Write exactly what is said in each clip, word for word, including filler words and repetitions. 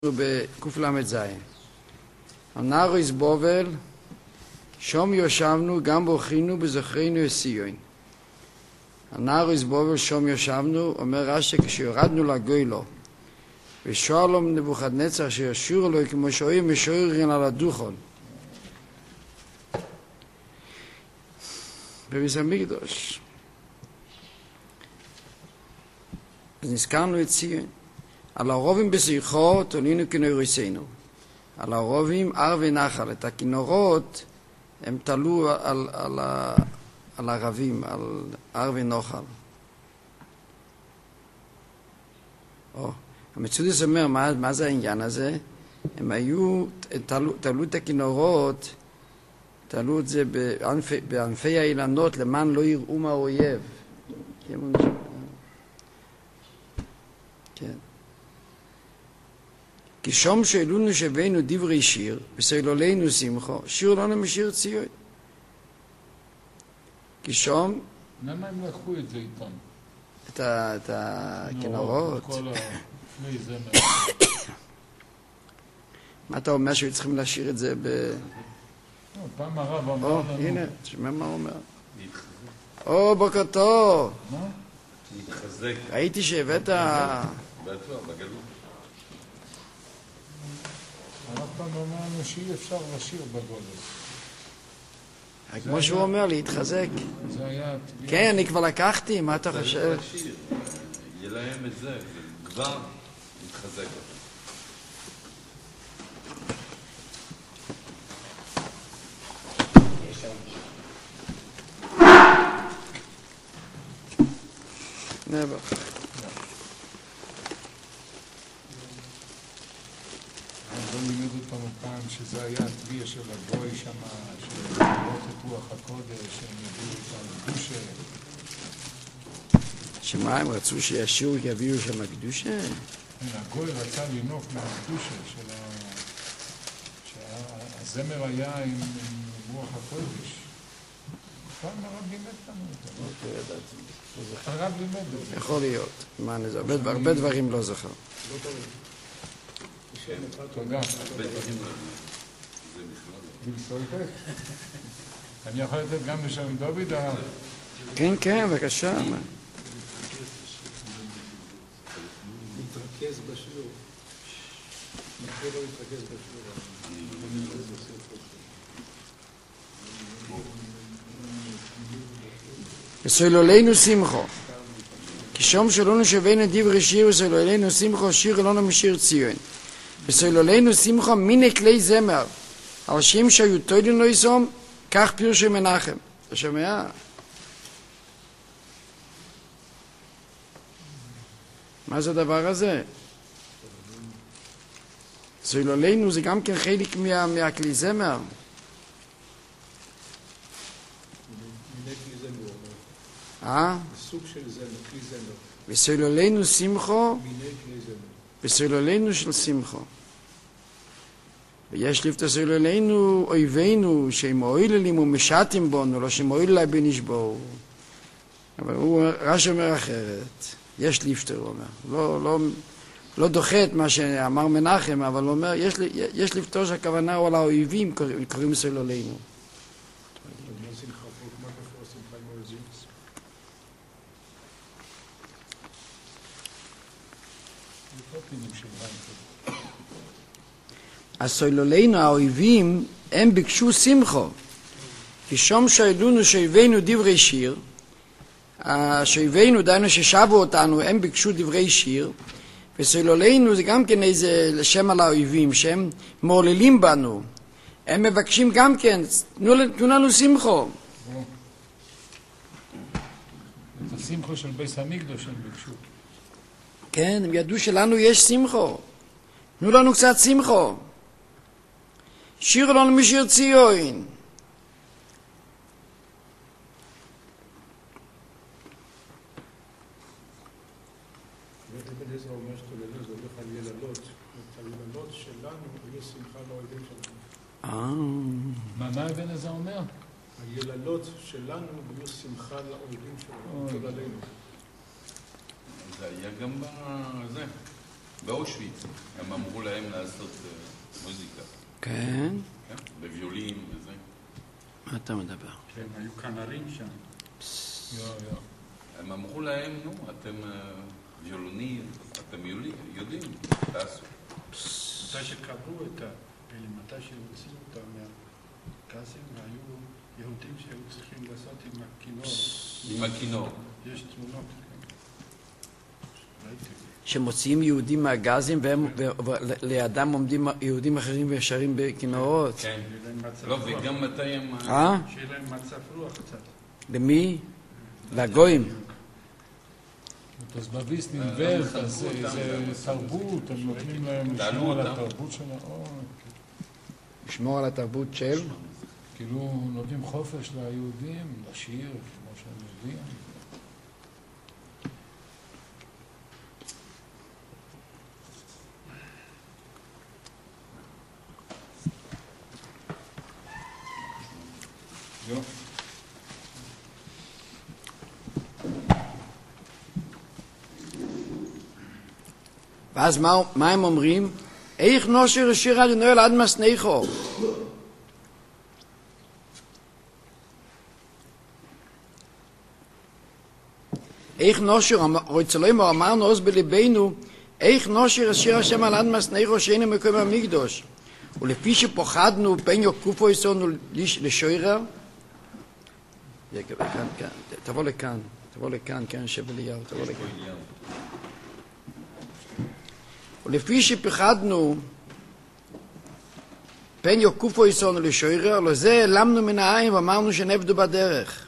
בקל"ז. הנער איזבובל, שום יושבנו, גם בוכינו בזכרנו ציון. הנער איזבובל, שום יושבנו, אומר רש"י, כשיורדנו לגוילו, ושואל לו נבוכדנצר שישאירו לו כמו שאוהים משוררים על הדוכן. בביס המקדוש. אז נזכרנו את ציון. על הרובים בשיחו תולינו כנוריסנו. על הרובים הר ונחל. את הכינורות הם תלו על, על, על הרבים, על הר ונחל. או, המצודס אומר, מה, מה זה העניין הזה? הם היו, תלו, תלו את הכינורות, תלו את זה בענפי, בענפי האילנות למען לא יראו מהאויב. כן. כי שום שאלונו שבינו דברי שיר, וסלולנו שמחו, שיר לנו משיר ציון. כי שום... למה הם לקחו את זה איתם? את הכינורות? כל הפני זמר. מה אתה אומר שהיו צריכים להשאיר את זה ב... פעם הרב אמר לנו... הנה, תשמע מה הוא אומר. או, בוקר טוב. מה? להתחזק. ראיתי שהבאת... בעצמם, בגלות. הרב פעם אמר לנו שאי אפשר לשיר בגודל. כמו שהוא אומר, להתחזק. זה היה... כן, אני כבר לקחתי, מה אתה חושב? יהיה להם את זה, וכבר להתחזק. נבר. אז לא לימד אותנו פעם שזה היה הטביע של הגוי שם, של לראות את רוח הקודש, שהם יביאו את הקדושה. שמה הם רצו שישיר יביאו שם הקדושה? הגוי רצה לנוף מהקדושה של ה... שהזמר היה עם רוח הקודש. פעם הרב לימד לנו אותו. הרב לימד אותו. יכול להיות. מה אני זוכר? הרבה דברים לא זוכר. תודה. אני יכול לתת גם לשם דוד הרב? כן, כן, בבקשה. להתרכז בשיעור. מתחיל לא להתרכז בשיעור. וסולולנו שמחו. כי שום שלנו שבינו דברי שיר וסולולנו שמחו, שיר אלונו משיר ציון. וסולולנו שמחו מיני כלי זמר. על שם שהיו תוידן לא יסום, כך פירשו מנחם. אתה שומע? מה זה הדבר הזה? סולולנו זה גם כן חלק מה, מהכלי זמר. אה? סוג של זמר, כלי זמר. וסולולנו שמחו, מיני כלי זמר. וסולולנו של שמחו. ויש לפת סולולנו אויבינו שהם מועילים ומשעתים בנו, לא שמועיל לה בנשבור. אבל הוא רש"י אומר אחרת. יש לפת, הוא אומר. לא, לא, לא דוחה את מה שאמר מנחם, אבל הוא אומר, יש, יש לפתו שהכוונה הוא על האויבים, קוראים, קוראים סולולנו. הסולולנו, האויבים, הם ביקשו שמחו. כי שום שאלונו שאויבינו דברי שיר, שאויבינו, דיינו ששבו אותנו, הם ביקשו דברי שיר, וסולולנו זה גם כן איזה שם על האויבים, שהם מעוללים בנו. הם מבקשים גם כן, תנו, תנו לנו שמחו. את השמחו של ביס המקדוש הם ביקשו. כן, הם ידעו שלנו יש שמחו. תנו לנו קצת שמחו. שיר לנו משיר ציון. ובן עזרא אומר שתוללנו, זה הולך על יללות. את היללות שלנו, יש שמחה לאויבים שלנו. מה, מה בן עזרא אומר? היללות שלנו, יש שמחה לאויבים שלנו. תוללנו. זה היה גם בזה. באושוויץ, הם אמרו להם לעשות מוזיקה. כן? בוויולים וזה. מה אתה מדבר? כן, היו כנרים שם. הם אמרו להם, נו, אתם ויולונים, אתם יודעים, תעשו. מתי שקבעו את האלה, מתי שהוציאו אותם מהגזים, היו יהודים שהיו צריכים לעשות עם הכינור. עם הכינור. יש תמונות. שמוציאים יהודים מהגזים ולידם עומדים יהודים אחרים ושרים בכינורות. כן. לא, וגם מתי הם... אה? שיהיה להם מצב רוח קצת. למי? לגויים. אז בביס נלווה, אז זה תרבות, הם נותנים להם לשמור על התרבות של האור. לשמור על התרבות של? כאילו נותנים חופש ליהודים, לשיר, כמו שהם יודעים. ואז מה, מה הם אומרים? איך נושר השיר על נועל עד מסניחו? איך נושר, רצלוימו אמרנו עוז בליבנו, איך נושר השיר השם על עד מסניחו שאינו מקום המקדוש? ולפי שפוחדנו פן יוקופו יסונו לשוירר, תבוא לכאן, תבוא לכאן, כן, שב אליהו, תבוא לכאן. ולפי שפחדנו פן יוקופו יסונו לשוירר, לזה העלמנו מן העין ואמרנו שנעבדו בדרך.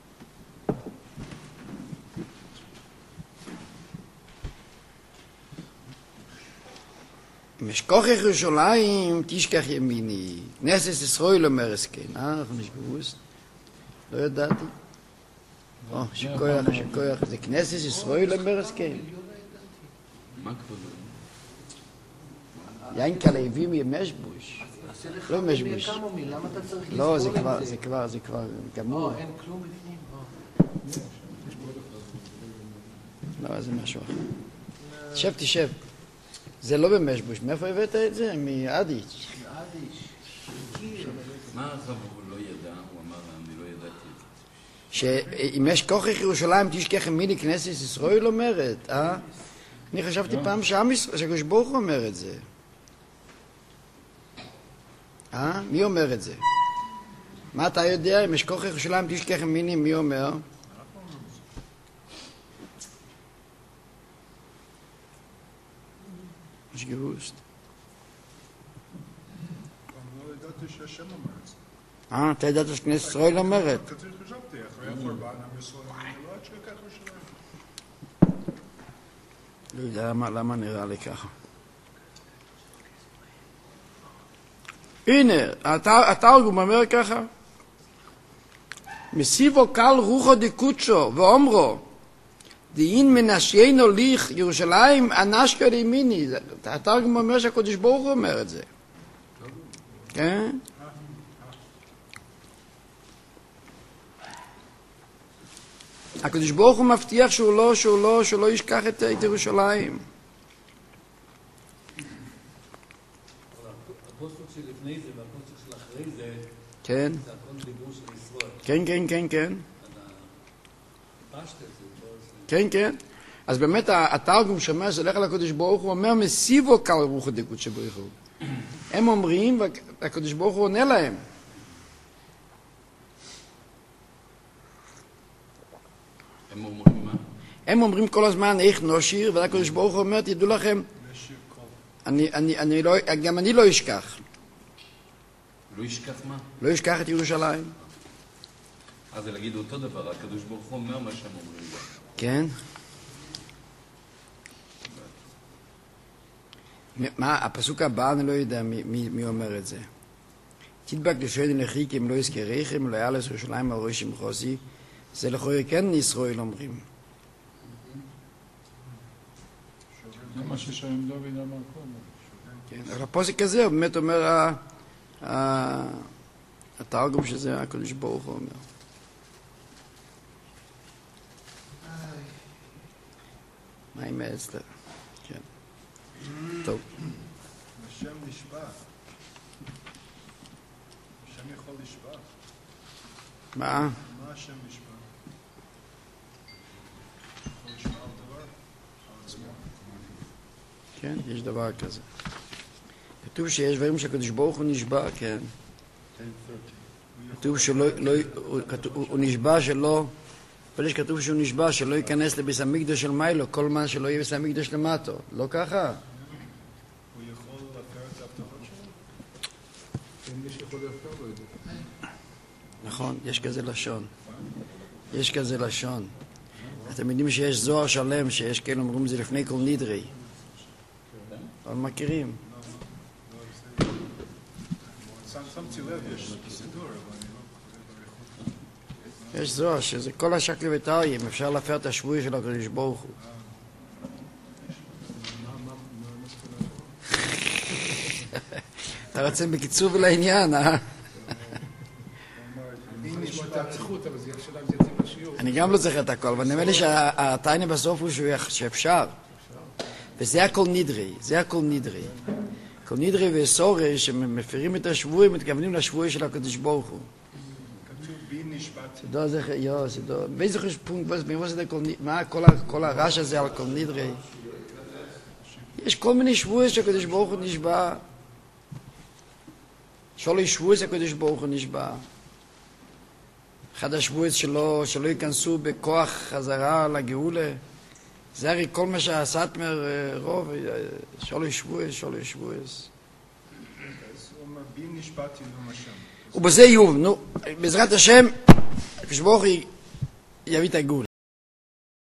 משכוח ירושלים תשכח ימיני. כנסת ישראל אומר הסכן. אה, אנחנו משגבוס? לא ידעתי. או, שכוח, שכוח. זה כנסת ישראל אומר הסכן. מה כבודו? יין כלבים ימשבוש. לא משבוש. לא, זה כבר, זה כבר, זה כבר גמור. אין כלום בפנים. לא, זה משהו אחר. תשב, תשב. זה לא במשבוש. מאיפה הבאת את זה? מאדיץ'. מה עכשיו הוא לא ידע? הוא אמר, אני לא ידעתי את זה. שאם יש כוכך ירושלים תשכח ימיני כנסת ישראל אומרת, אה? אני חשבתי פעם שעם ישראל, שהקדוש ברוך הוא אומר את זה. אה? מי אומר את זה? מה אתה יודע? אם יש כוכך ירושלים תשכח ימיני, מי אומר? יש גירוסט. אני לא ידעתי שהשם אומר את זה. אה, אתה ידעת שכנסת ישראל אומרת? כזה חשבתי, אחרי החורבן עם ישראל, אני לא עד שכך ירושלים. לא יודע למה, למה נראה לי ככה. הנה, התרגום אומר ככה. מסיבו קל רוחו דקוצ'ו ואומרו דין מנשיינו ליך ירושלים אנשקר ימיני. התרגום אומר שהקדוש ברוך הוא אומר את זה. כן? הקדוש ברוך הוא מבטיח שהוא לא, שהוא לא, שהוא לא ישכח את, את ירושלים. הפוסק שלפני זה והפוסק של אחרי זה, כן? זה הכל דיבור של ישראל. כן, כן, כן, כן. פשטה זה לא... כן, כן. אז באמת התרגום שאומר שהולך על הקדוש ברוך הוא אומר מסיבו קל רוחו דקוצ'ו בריך הוא. הם אומרים והקדוש ברוך הוא עונה להם. הם אומרים מה? הם אומרים כל הזמן איך נושיר, והקדוש ברוך הוא אומר תדעו לכם, אני, אני, אני לא, גם אני לא אשכח. לא ישכח מה? לא אשכח את ירושלים. אז זה להגיד אותו דבר, הקדוש ברוך הוא אומר מה שהם אומרים. כן? מה, הפסוק הבא אני לא יודע מי, מי, מי אומר את זה. תדבק לשודן לחיקים לא יזכריכם, לא יעלס ירושלים על ראש שמחוסי, זה לכאורה כן ישראל אומרים. זה מה ששם דוד אמר קודם. כן, אבל הפסוק הזה באמת אומר התרגום שזה הקדוש ברוך הוא אומר. מה עם האצטר? כן. טוב. השם נשבע. השם יכול לשבע. מה? מה השם נשבע? יכול לשמוע על דבר? על עצמו. כן, יש דבר כזה. כתוב שיש דברים שהקדוש ברוך הוא נשבע, כן. כתוב שלא, לא, הוא, כתוב, הוא נשבע שלא, אבל יש כתוב שהוא נשבע שלא ייכנס לביס המקדוש של מיילו, כל מה שלא יהיה ביס המקדוש למטו. לא ככה? הוא יכול להפר את ההבטחות שלו? אין מי שיכול להפר לו את זה. נכון, יש כזה לשון. יש כזה לשון. אתם יודעים שיש זוהר שלם, שיש כאלה אומרים זה לפני כל נדרי. אבל מכירים. שמתי לב, יש סידור, אבל אני לא... יש זוהר, שזה כל השקלי וטריים, אפשר להפר את השבועי של הקדוש ברוך הוא. אתה רוצה בקיצור ולעניין, אה? אם נשמע את האריכות, אבל זה השאלה אם זה יצא בשיעור. אני גם לא צריך את הכל, אבל נראה לי שהטיינה בסוף הוא שאפשר. וזה הכל נדרי, זה הכל נדרי. כל נדרי וסורי שמפרים את השבועי, מתכוונים לשבועי של הקדוש ברוך הוא. כתוב בי נשבעתי. סדור זה, יו, סדור. באיזה חוש פונקט, מה כל הרעש הזה על כל נדרי? יש כל מיני שבועי שהקדוש ברוך הוא נשבע. שלו שבועי שהקדוש ברוך הוא נשבע. אחד השבועי שלו, שלא ייכנסו בכוח חזרה לגאולה. זה הרי כל מה שהסטמר רוב, שלו שבועי, שלו שבועי. אז הוא אומר בי נשבעתי נאום השם. ובזה יוב, נו, בעזרת השם, הקדוש ברוך הוא יביא את הגאולה.